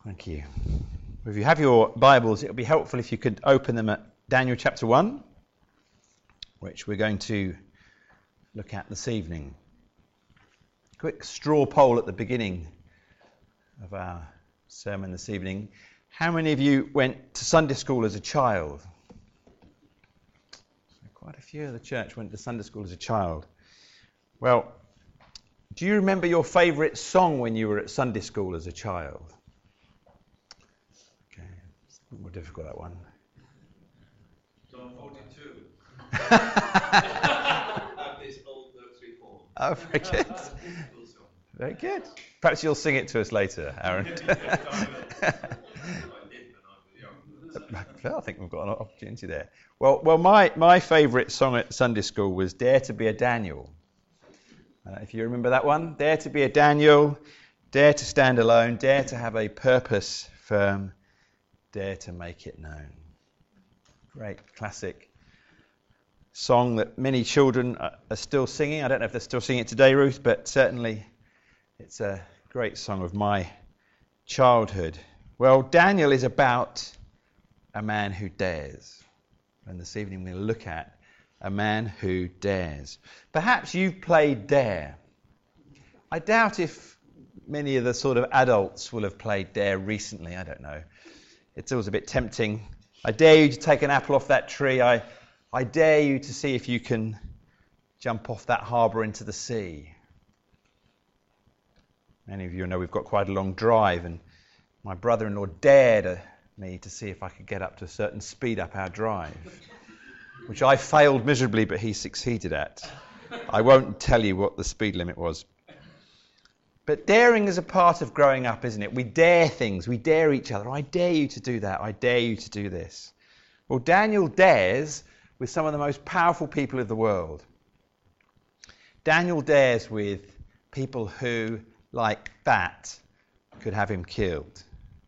Thank you. If you have your Bibles, it would be helpful if you could open them at Daniel chapter 1, which we're going to look at this evening. Quick straw poll at the beginning of our sermon this evening. How many of you went to Sunday school as a child? Quite a few of the church went to Sunday school as a child. Well, do you remember your favourite song when you were at Sunday school as a child? Okay, it's a bit more difficult, that one. Psalm 42. This old nursery form. Oh, very good. Very good. Perhaps you'll sing it to us later, Aaron. I think we've got an opportunity there. Well, my favourite song at Sunday school was Dare to be a Daniel. If you remember that one. Dare to be a Daniel, dare to stand alone, dare to have a purpose firm, dare to make it known. Great classic song that many children are still singing. I don't know if they're still singing it today, Ruth, but certainly it's a great song of my childhood. Well, Daniel is about a man who dares. And this evening we'll look at a man who dares. Perhaps you've played Dare. I doubt if many of the sort of adults will have played Dare recently. I don't know. It's always a bit tempting. I dare you to take an apple off that tree. I dare you to see if you can jump off that harbour into the sea. Many of you know we've got quite a long drive, and my brother-in-law dared me to see if I could get up to a certain speed up our drive, which I failed miserably, but he succeeded at. I won't tell you what the speed limit was. But daring is a part of growing up, isn't it? We dare things. We dare each other. I dare you to do that. I dare you to do this. Well, Daniel dares with some of the most powerful people of the world. Daniel dares with people who, like that, could have him killed.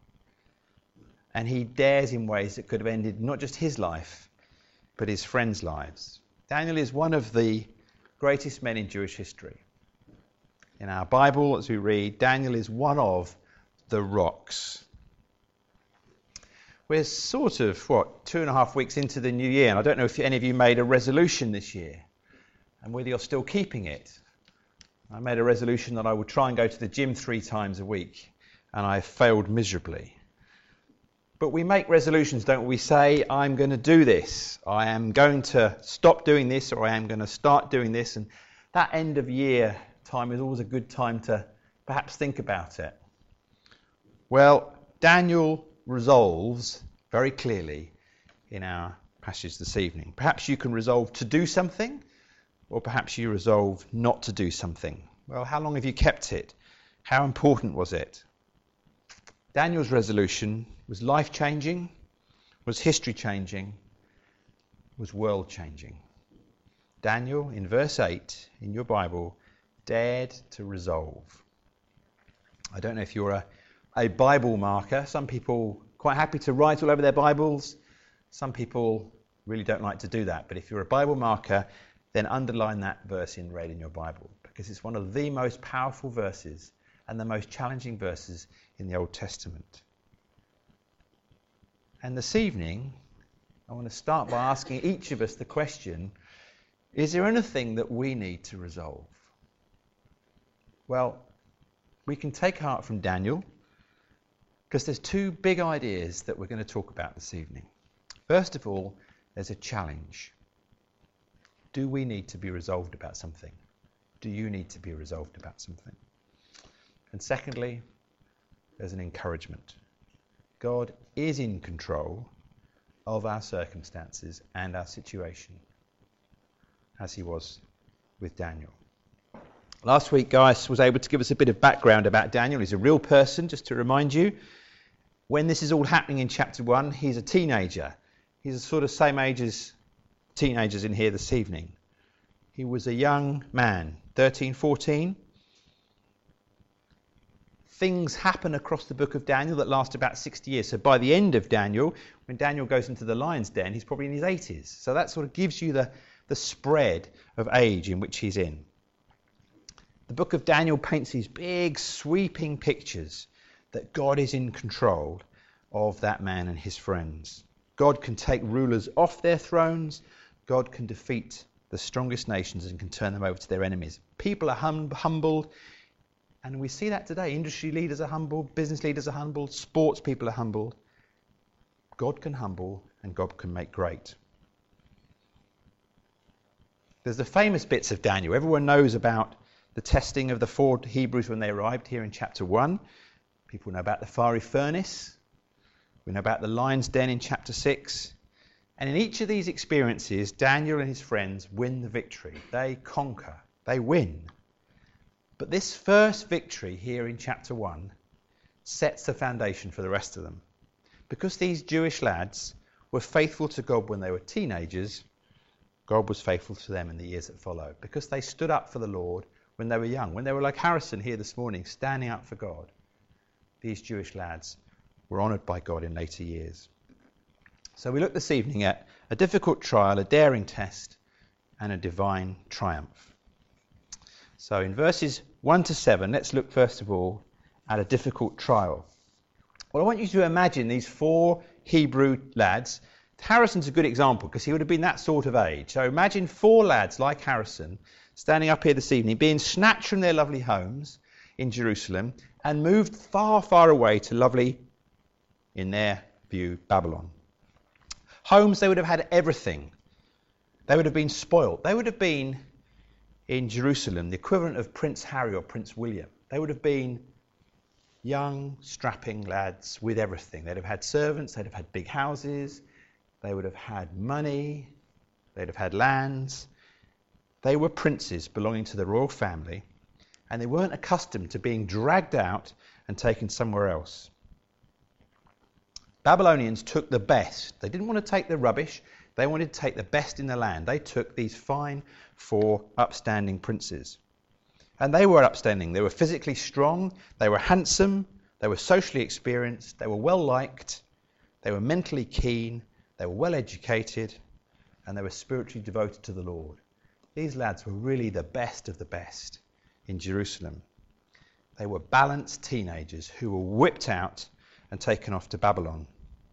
And he dares in ways that could have ended not just his life, but his friends' lives. Daniel is one of the greatest men in Jewish history. In our Bible, as we read, Daniel is one of the rocks. We're sort of, 2.5 weeks into the new year, and I don't know if any of you made a resolution this year, and whether you're still keeping it. I made a resolution that I would try and go to the gym 3 times a week, and I failed miserably. But we make resolutions, don't we? We say, I'm going to do this. I am going to stop doing this, or I am going to start doing this. And that end of year time is always a good time to perhaps think about it. Well, Daniel resolves very clearly in our passage this evening. Perhaps you can resolve to do something, or perhaps you resolve not to do something. Well, how long have you kept it? How important was it? Daniel's resolution was life-changing, was history-changing, was world-changing. Daniel, in verse 8 in your Bible, dared to resolve. I don't know if you're a Bible marker. Some people quite happy to write all over their Bibles. Some people really don't like to do that. But if you're a Bible marker, then underline that verse in red in your Bible, because it's one of the most powerful verses and the most challenging verses in the Old Testament. And this evening, I want to start by asking each of us the question, is there anything that we need to resolve? Well, we can take heart from Daniel, because there's 2 big ideas that we're going to talk about this evening. First of all, there's a challenge. Do we need to be resolved about something? Do you need to be resolved about something? And secondly, there's an encouragement. God is in control of our circumstances and our situation, as he was with Daniel. Last week, Gaius was able to give us a bit of background about Daniel. He's a real person, just to remind you. When this is all happening in chapter 1, he's a teenager. He's the sort of same age as teenagers in here this evening. He was a young man, 13, 14. Things happen across the book of Daniel that last about 60 years. So by the end of Daniel, when Daniel goes into the lion's den, he's probably in his 80s. So that sort of gives you the spread of age in which he's in. The book of Daniel paints these big, sweeping pictures that God is in control of that man and his friends. God can take rulers off their thrones. God can defeat the strongest nations and can turn them over to their enemies. People are humbled, and we see that today. Industry leaders are humbled, business leaders are humbled, sports people are humbled. God can humble and God can make great. There's the famous bits of Daniel. Everyone knows about the testing of the 4 Hebrews when they arrived here in chapter 1. People know about the fiery furnace. We know about the lion's den in chapter 6. And in each of these experiences, Daniel and his friends win the victory. They conquer. They win. But this first victory here in chapter 1 sets the foundation for the rest of them. Because these Jewish lads were faithful to God when they were teenagers, God was faithful to them in the years that followed. Because they stood up for the Lord when they were young, when they were like Harrison here this morning, standing up for God, these Jewish lads were honoured by God in later years. So we look this evening at a difficult trial, a daring test, and a divine triumph. So in verses 1 to 7, let's look first of all at a difficult trial. Well, I want you to imagine these 4 Hebrew lads. Harrison's a good example because he would have been that sort of age. So imagine 4 lads like Harrison standing up here this evening, being snatched from their lovely homes in Jerusalem and moved far, far away to lovely, in their view, Babylon. Homes, they would have had everything. They would have been spoilt. They would have been, in Jerusalem, the equivalent of Prince Harry or Prince William. They would have been young, strapping lads with everything. They'd have had servants, they'd have had big houses, they would have had money, they'd have had lands. They were princes belonging to the royal family, and they weren't accustomed to being dragged out and taken somewhere else. Babylonians took the best. They didn't want to take the rubbish. They wanted to take the best in the land. They took these fine 4 upstanding princes. And they were upstanding. They were physically strong. They were handsome. They were socially experienced. They were well liked. They were mentally keen. They were well educated. And they were spiritually devoted to the Lord. These lads were really the best of the best in Jerusalem. They were balanced teenagers who were whipped out and taken off to Babylon.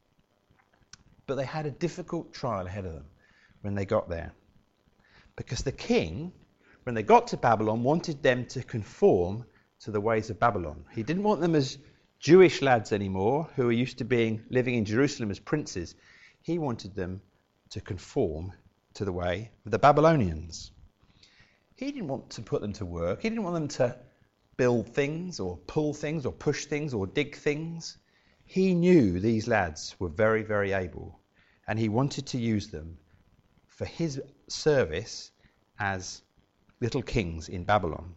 But they had a difficult trial ahead of them when they got there. Because the king, when they got to Babylon, wanted them to conform to the ways of Babylon. He didn't want them as Jewish lads anymore, who were used to living in Jerusalem as princes. He wanted them to conform to the way of the Babylonians. He didn't want to put them to work. He didn't want them to build things or pull things or push things or dig things. He knew these lads were very, very able, and he wanted to use them for his service as little kings in Babylon.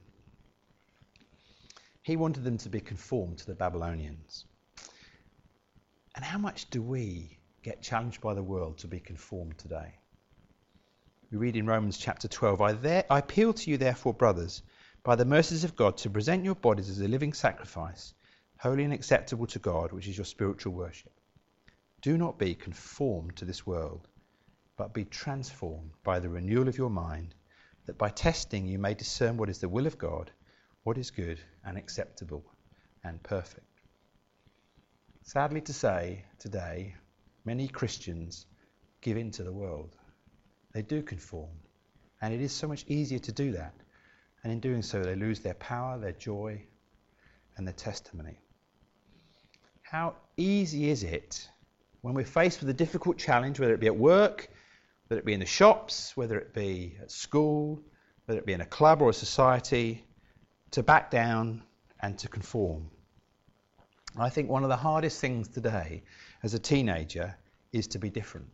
He wanted them to be conformed to the Babylonians. And how much do we get challenged by the world to be conformed today? We read in Romans chapter 12, I appeal to you therefore, brothers, by the mercies of God, to present your bodies as a living sacrifice, holy and acceptable to God, which is your spiritual worship. Do not be conformed to this world, but be transformed by the renewal of your mind, that by testing you may discern what is the will of God, what is good and acceptable and perfect. Sadly to say, today, many Christians give in to the world. They do conform, and it is so much easier to do that. And in doing so, they lose their power, their joy, and their testimony. How easy is it when we're faced with a difficult challenge, whether it be at work, whether it be in the shops, whether it be at school, whether it be in a club or a society, to back down and to conform. I think one of the hardest things today as a teenager is to be different.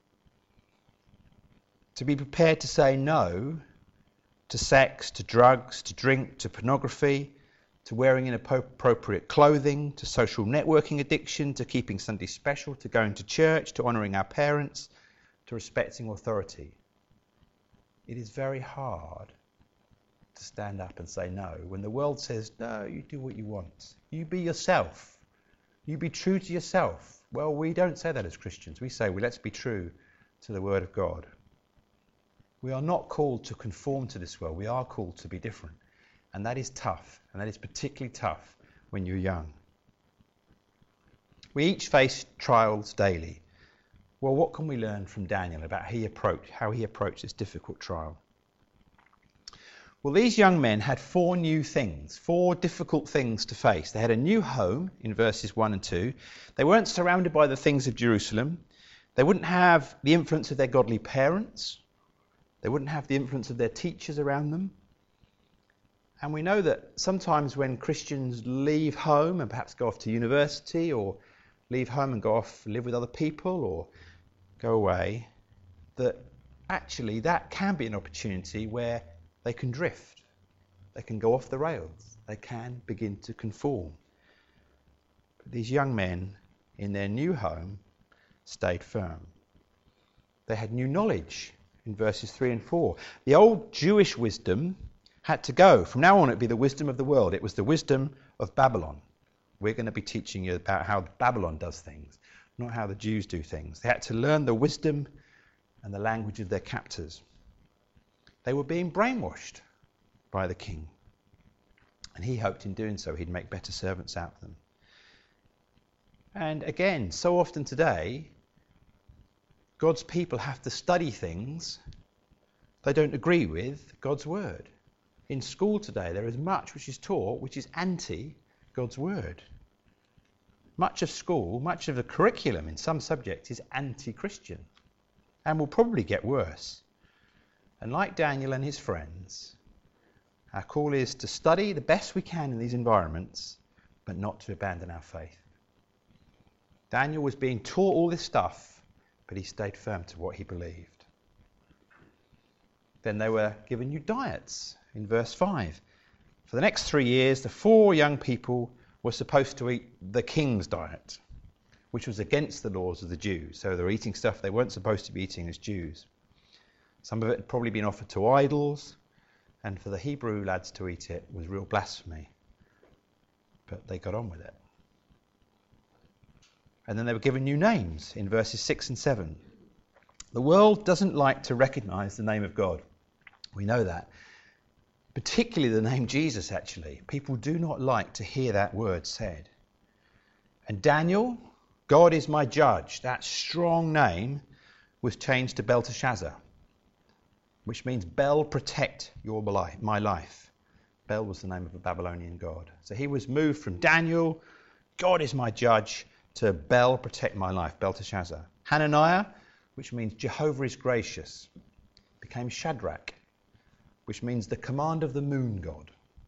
To be prepared to say no to sex, to drugs, to drink, to pornography, to wearing inappropriate clothing, to social networking addiction, to keeping Sunday special, to going to church, to honouring our parents, to respecting authority. It is very hard to stand up and say no when the world says, no, you do what you want. You be yourself. You be true to yourself. Well, we don't say that as Christians. We say, well, let's be true to the Word of God. We are not called to conform to this world. We are called to be different. And that is tough. And that is particularly tough when you're young. We each face trials daily. Well, what can we learn from Daniel about how he approached this difficult trial? Well, these young men had four difficult things to face. They had a new home in verses 1 and 2. They weren't surrounded by the things of Jerusalem. They wouldn't have the influence of their godly parents. They wouldn't have the influence of their teachers around them. And we know that sometimes when Christians leave home and perhaps go off to university, or leave home and go off live with other people, or go away, that actually that can be an opportunity where they can drift. They can go off the rails. They can begin to conform. But these young men in their new home stayed firm. They had new knowledge in verses 3 and 4. The old Jewish wisdom had to go. From now on, it would be the wisdom of the world. It was the wisdom of Babylon. We're going to be teaching you about how Babylon does things, not how the Jews do things. They had to learn the wisdom and the language of their captors. They were being brainwashed by the king. And he hoped in doing so he'd make better servants out of them. And again, so often today, God's people have to study things they don't agree with God's word. In school today, there is much which is taught which is anti God's word. Much of school, much of the curriculum in some subjects is anti-Christian and will probably get worse. And like Daniel and his friends, our call is to study the best we can in these environments, but not to abandon our faith. Daniel was being taught all this stuff, but he stayed firm to what he believed. Then they were given new diets in verse 5. For the next 3 years, the 4 young people were supposed to eat the king's diet, which was against the laws of the Jews. So they were eating stuff they weren't supposed to be eating as Jews. Some of it had probably been offered to idols, and for the Hebrew lads to eat it was real blasphemy. But they got on with it. And then they were given new names in verses 6 and 7. The world doesn't like to recognize the name of God. We know that. Particularly the name Jesus, actually. People do not like to hear that word said. And Daniel, God is my judge, that strong name was changed to Belteshazzar, which means Bel, protect my life. Bel was the name of a Babylonian god. So he was moved from Daniel, God is my judge, to Bel, protect my life, Belteshazzar. Hananiah, which means Jehovah is gracious, became Shadrach, which means the command of the moon god.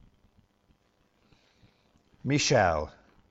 Mishael,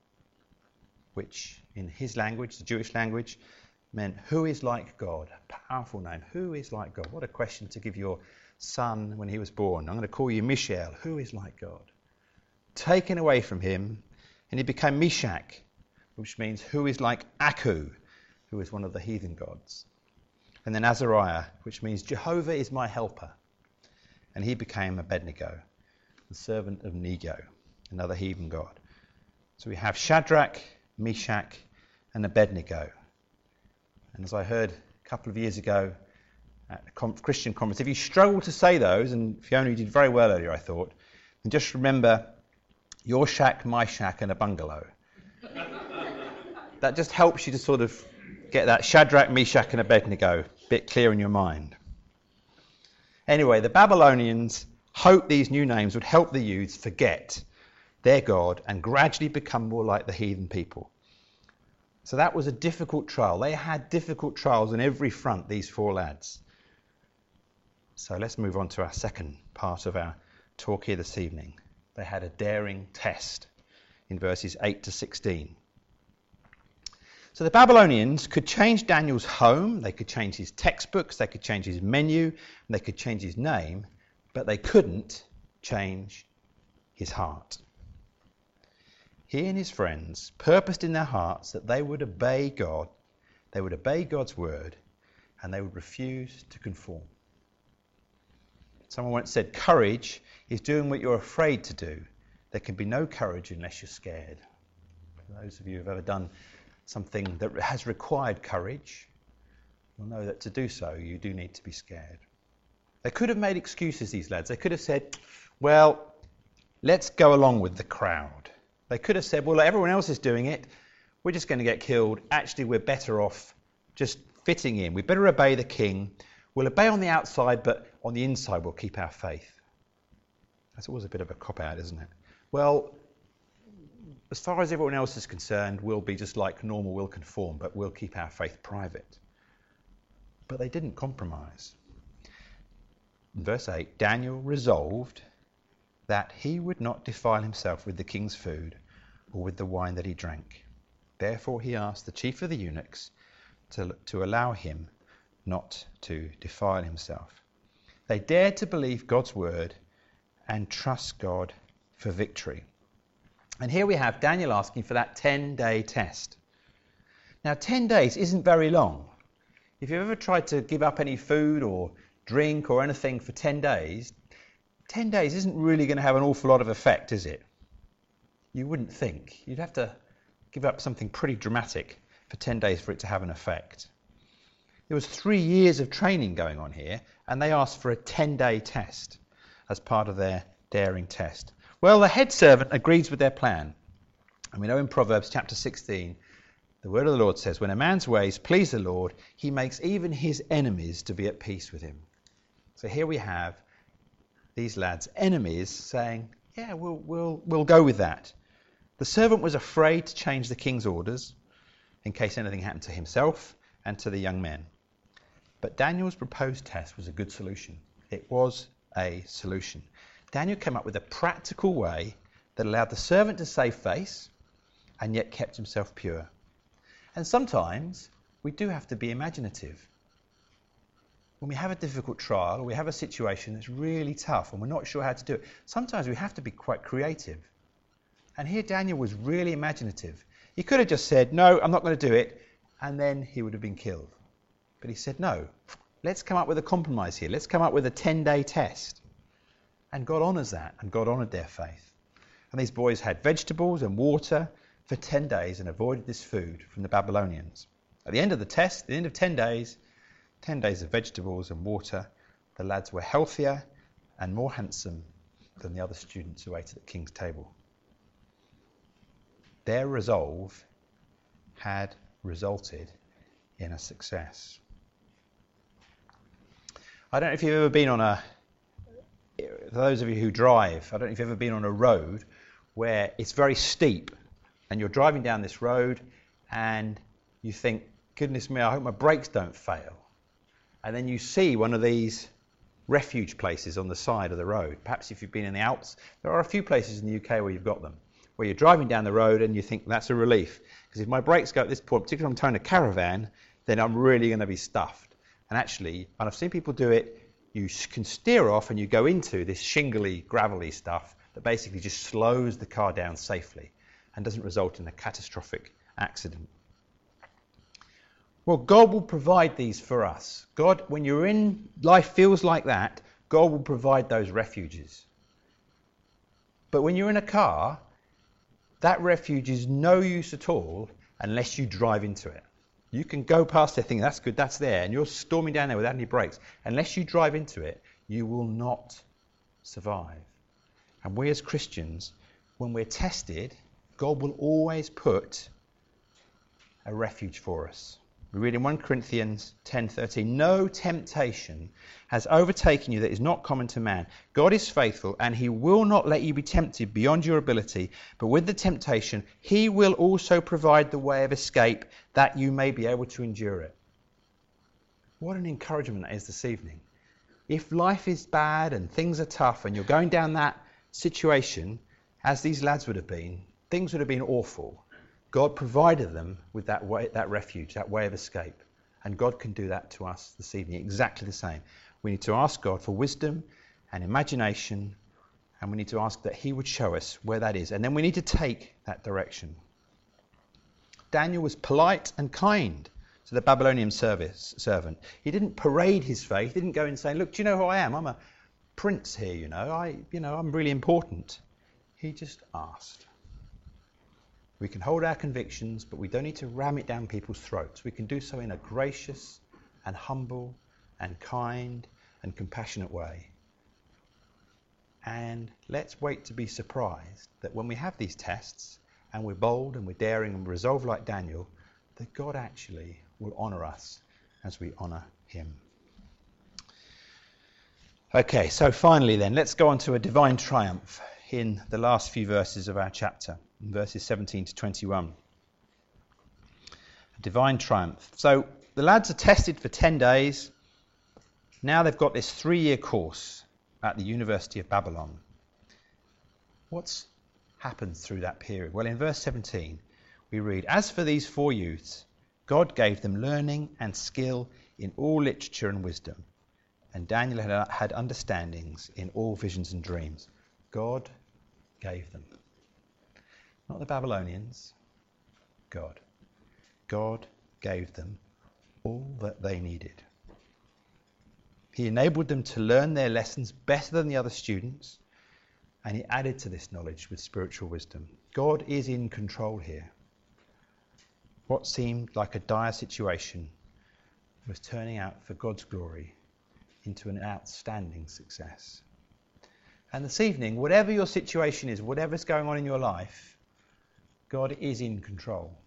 which in his language, the Jewish language, meant who is like God? A powerful name. Who is like God? What a question to give your son when he was born. I'm going to call you Mishael. Who is like God? Taken away from him, and he became Meshach, which means who is like Aku, who is one of the heathen gods. And then Azariah, which means Jehovah is my helper. And he became Abednego, the servant of Nego, another heathen god. So we have Shadrach, Meshach, and Abednego. And as I heard a couple of years ago at a Christian conference, if you struggle to say those, and Fiona, you did very well earlier, I thought, then just remember your shack, my shack, and a bungalow. That just helps you to sort of get that Shadrach, Meshach, and Abednego a bit clear in your mind. Anyway, the Babylonians hoped these new names would help the youths forget their God and gradually become more like the heathen people. So that was a difficult trial. They had difficult trials on every front, these 4 lads. So let's move on to our second part of our talk here this evening. They had a daring test in verses 8 to 16. So the Babylonians could change Daniel's home, they could change his textbooks, they could change his menu, and they could change his name, but they couldn't change his heart. He and his friends purposed in their hearts that they would obey God, they would obey God's word, and they would refuse to conform. Someone once said, courage is doing what you're afraid to do. There can be no courage unless you're scared. For those of you who've ever done something that has required courage, you'll know that to do so, you do need to be scared. They could have made excuses, these lads. They could have said, well, let's go along with the crowd. They could have said, well, everyone else is doing it. we're just going to get killed. Actually, we're better off just fitting in. We better obey the king. We'll obey on the outside, but on the inside we'll keep our faith. That's always a bit of a cop-out, isn't it? Well, as far as everyone else is concerned, we'll be just like normal, we'll conform, but we'll keep our faith private. But they didn't compromise. In verse 8, Daniel resolved that he would not defile himself with the king's food or with the wine that he drank. Therefore he asked the chief of the eunuchs to allow him not to defile himself. They dared to believe God's word and trust God for victory. And here we have Daniel asking for that 10-day test. Now 10 days isn't very long. If you've ever tried to give up any food or drink or anything for 10 days, 10 days isn't really going to have an awful lot of effect, is it? You wouldn't think. You'd have to give up something pretty dramatic for 10 days for it to have an effect. There was 3 years of training going on here, and they asked for a 10-day test as part of their daring test. Well, the head servant agrees with their plan. And we know in Proverbs chapter 16, the word of the Lord says, when a man's ways please the Lord, he makes even his enemies to be at peace with him. So here we have these lads' enemies saying, yeah, we'll go with that. The servant was afraid to change the king's orders in case anything happened to himself and to the young men. But Daniel's proposed test was a good solution. It was a solution. Daniel came up with a practical way that allowed the servant to save face and yet kept himself pure. And sometimes we do have to be imaginative. When we have a difficult trial or we have a situation that's really tough and we're not sure how to do it, sometimes we have to be quite creative. And here Daniel was really imaginative. He could have just said, no, I'm not going to do it, and then he would have been killed. But he said, no, let's come up with a compromise here. Let's come up with a 10-day test. And God honours that, and God honoured their faith. And these boys had vegetables and water for 10 days and avoided this food from the Babylonians. At the end of the test, at the end of 10 days of vegetables and water, the lads were healthier and more handsome than the other students who ate at the king's table. Their resolve had resulted in a success. I don't know if you've ever been on for those of you who drive, I don't know if you've ever been on a road where it's very steep and you're driving down this road and you think, goodness me, I hope my brakes don't fail. And then you see one of these refuge places on the side of the road. Perhaps if you've been in the Alps, there are a few places in the UK where you've got them, where you're driving down the road and you think that's a relief. Because if my brakes go at this point, particularly if I'm towing a caravan, then I'm really going to be stuffed. And actually, and I've seen people do it, you can steer off and you go into this shingly, gravelly stuff that basically just slows the car down safely and doesn't result in a catastrophic accident. Well, God will provide these for us. God, when you're in life feels like that, God will provide those refuges. But when you're in a car, that refuge is no use at all unless you drive into it. You can go past it thinking, that's good, that's there, and you're storming down there without any brakes. Unless you drive into it, you will not survive. And we as Christians, when we're tested, God will always put a refuge for us. We read in 1 Corinthians 10:13, no temptation has overtaken you that is not common to man. God is faithful, and he will not let you be tempted beyond your ability, but with the temptation, he will also provide the way of escape that you may be able to endure it. What an encouragement that is this evening. If life is bad and things are tough and you're going down that situation, as these lads would have been, things would have been awful. God provided them with that way, that refuge, that way of escape. And God can do that to us this evening, exactly the same. We need to ask God for wisdom and imagination, and we need to ask that he would show us where that is. And then we need to take that direction. Daniel was polite and kind to the Babylonian servant. He didn't parade his faith. He didn't go and say, look, do you know who I am? I'm a prince here, I'm really important. He just asked. We can hold our convictions, but we don't need to ram it down people's throats. We can do so in a gracious and humble and kind and compassionate way. And let's wait to be surprised that when we have these tests and we're bold and we're daring and we're resolved like Daniel, that God actually will honour us as we honour him. Okay, so finally then, let's go on to a divine triumph in the last few verses of our chapter, in verses 17 to 21. A divine triumph. So the lads are tested for 10 days. Now they've got this 3-year course at the University of Babylon. What's happened through that period? Well, in verse 17, we read, "As for these 4 youths, God gave them learning and skill in all literature and wisdom. And Daniel had understandings in all visions and dreams." God gave them. Not the Babylonians. God. God gave them all that they needed. He enabled them to learn their lessons better than the other students, and he added to this knowledge with spiritual wisdom. God is in control here. What seemed like a dire situation was turning out for God's glory into an outstanding success. And this evening, whatever your situation is, whatever's going on in your life, God is in control.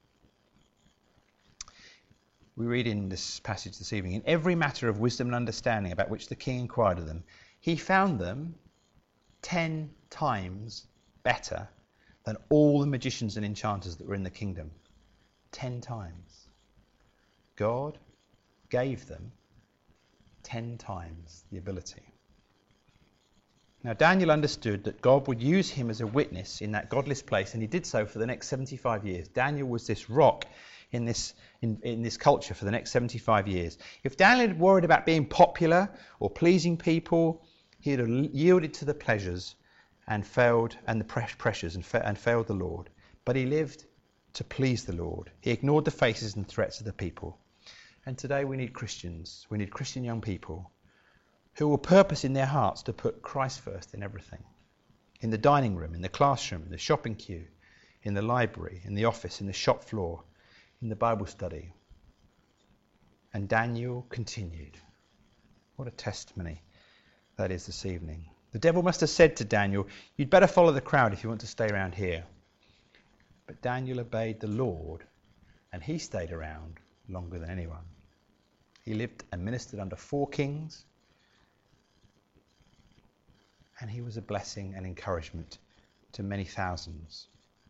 We read in this passage this evening, "In every matter of wisdom and understanding about which the king inquired of them, he found them 10 times better than all the magicians and enchanters that were in the kingdom." 10 times. God gave them 10 times the ability. Now Daniel understood that God would use him as a witness in that godless place, and he did so for the next 75 years. Daniel was this rock in this culture for the next 75 years. If Daniel had worried about being popular or pleasing people, he had yielded to the pleasures and failed and the pressures and failed the Lord. But he lived to please the Lord. He ignored the faces and threats of the people. And today we need Christians. We need Christian young people who will purpose in their hearts to put Christ first in everything. In the dining room, in the classroom, in the shopping queue, in the library, in the office, in the shop floor, in the Bible study. And Daniel continued. What a testimony that is this evening. The devil must have said to Daniel, "You'd better follow the crowd if you want to stay around here." But Daniel obeyed the Lord, and he stayed around longer than anyone. He lived and ministered under 4 kings, and he was a blessing and encouragement to many thousands.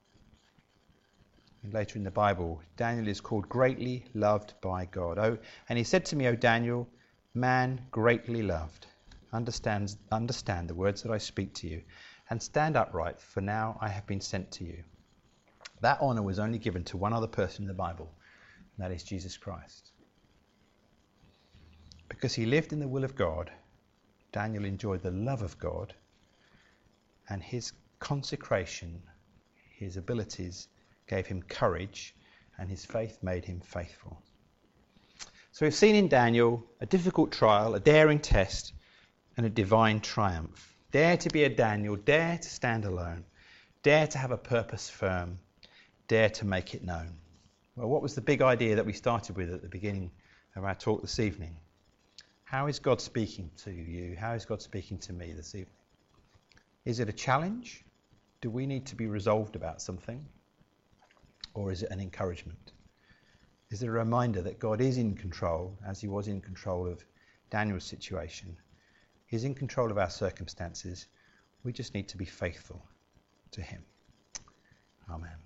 And later in the Bible, Daniel is called greatly loved by God. "Oh, and he said to me, O Daniel, man greatly loved. Understand the words that I speak to you, and stand upright, for now I have been sent to you." That honour was only given to one other person in the Bible, and that is Jesus Christ. Because he lived in the will of God, Daniel enjoyed the love of God, and his consecration, his abilities gave him courage, and his faith made him faithful. So we've seen in Daniel a difficult trial, a daring test, and a divine triumph. Dare to be a Daniel, dare to stand alone, dare to have a purpose firm, dare to make it known. Well, what was the big idea that we started with at the beginning of our talk this evening? How is God speaking to you? How is God speaking to me this evening? Is it a challenge? Do we need to be resolved about something? Or is it an encouragement? Is it a reminder that God is in control, as he was in control of Daniel's situation? He's in control of our circumstances. We just need to be faithful to him. Amen.